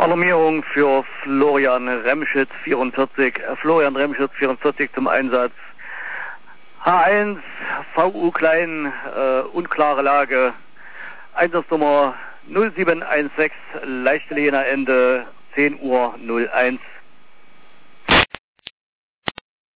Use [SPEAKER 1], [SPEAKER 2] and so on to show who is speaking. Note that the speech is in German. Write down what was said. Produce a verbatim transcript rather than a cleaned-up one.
[SPEAKER 1] Alarmierung für Florian Remschitz vierundvierzig. Florian Remschitz vierundvierzig zum Einsatz. H eins, V U klein, äh, unklare Lage. Einsatznummer null sieben eins sechs, Leichtelener Ende zehn Uhr null eins.